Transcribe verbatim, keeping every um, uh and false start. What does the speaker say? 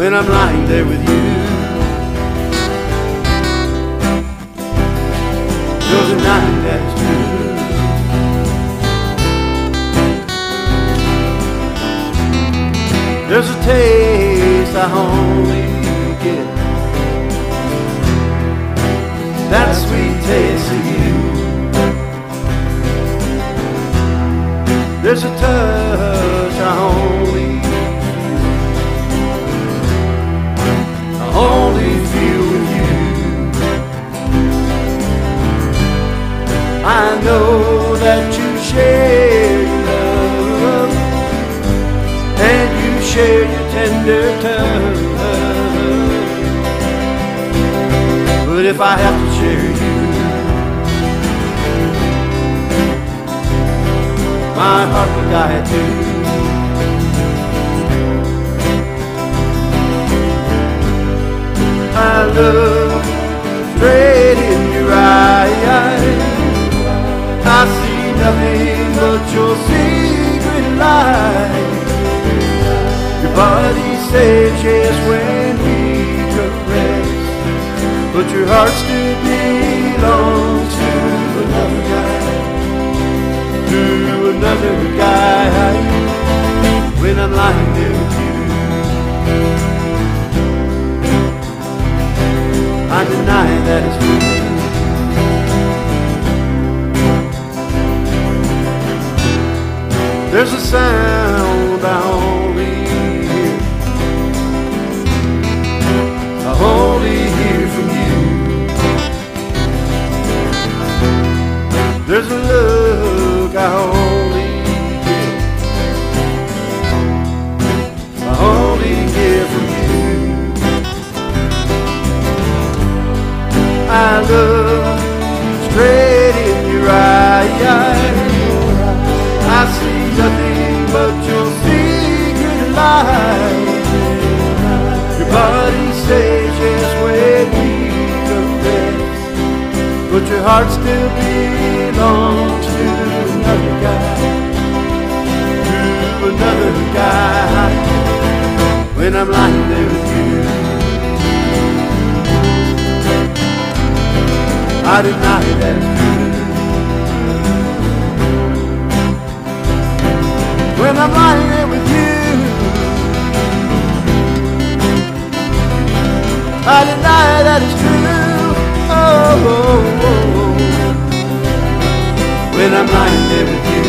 when I'm lying there with you. You're denying that it's true. There's a taste I only get, that sweet taste of you. There's a touch I only feel, I only feel with you. I know that you share your love, and you share your tender touch. But if I have to share you, my heart will die too. I look straight in your eyes, I see nothing but your secret lies. Your body says yes when we caress, but your heart still belongs to another guy, to another guy. When I'm lying there with you, I deny that it's true. There's a sound I only hear, I only hear from you. There's a look I only get, I only get from you. I look straight in your eyes, I see nothing but your secret lies. Your body says yes when we caress, but your heart still belongs to another guy, to another guy. When I'm lying there with you, I deny that it's true. When I'm lying there with you, I deny that it's true. Oh, oh, oh. When I'm lying there with you.